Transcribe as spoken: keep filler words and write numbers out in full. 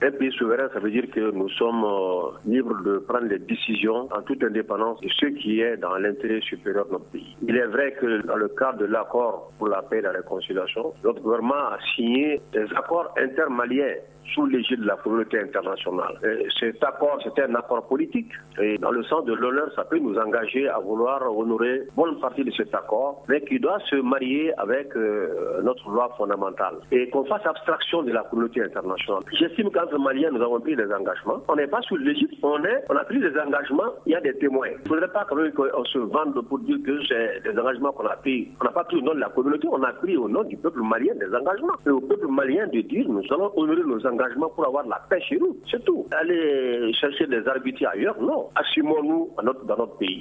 Un pays souverain, ça veut dire que nous sommes euh, libres de prendre des décisions en toute indépendance de ce qui est dans l'intérêt supérieur de notre pays. Il est vrai que dans le cadre de l'accord pour la paix et la réconciliation, notre gouvernement a signé des accords intermaliens sous l'égide de la communauté internationale. Et cet accord, c'était un accord politique. Et dans le sens de l'honneur, ça peut nous engager à vouloir honorer bonne partie de cet accord, mais qui doit se marier avec euh, notre loi fondamentale. Et qu'on fasse abstraction de la communauté internationale. J'estime qu'entre Maliens, nous avons pris des engagements. On n'est pas sous l'Égypte, on est, on a pris des engagements, il y a des témoins. Il ne faudrait pas quand même qu'on se vende pour dire que c'est des engagements qu'on a pris. On n'a pas pris au nom de la communauté, on a pris au nom du peuple malien des engagements. Et au peuple malien de dire, nous allons honorer nos engagements pour avoir la paix chez nous, c'est tout. Aller chercher des arbitres ailleurs, non. Assumons-nous dans notre pays.